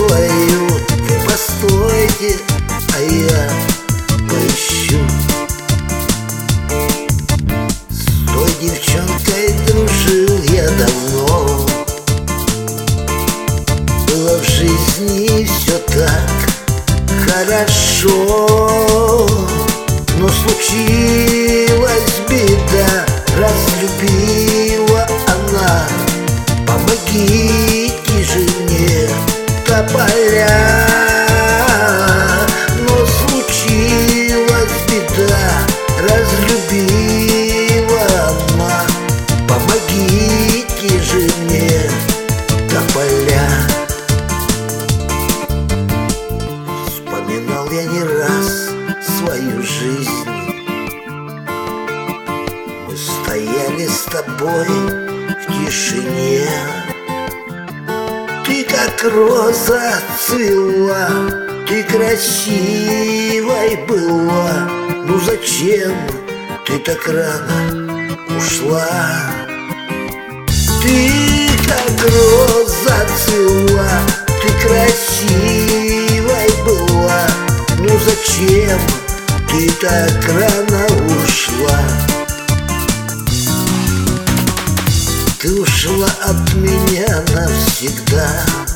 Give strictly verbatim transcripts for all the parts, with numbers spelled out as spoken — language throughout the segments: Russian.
поют. Вы постойте, а я поищу. С той девчонкой дружил я давно. Было в жизни все так хорошо, но случилась беда, разлюбила она. Помогите же мне, тополя. Но случилась беда, разлюбила она. Помогите же мне, тополя. Вспоминал я не раз свою жизнь. Мы стояли с тобой в тишине. Ты как роза цвела, ты красивой была. Ну зачем ты так рано ушла? Ты как роза цвела, ты красивой была. Ну зачем ты так рано ушла? Ты ушла от меня навсегда,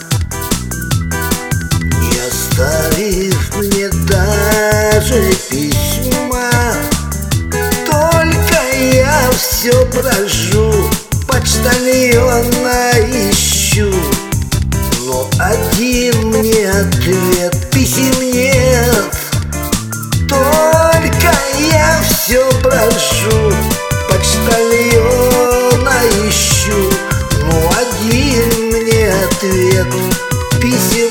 не оставив мне даже письма. Только я все брожу, почтальона ищу, но один мне ответ: писем нет. Только я все брожу, почтальона ищу, но один мне ответ: писем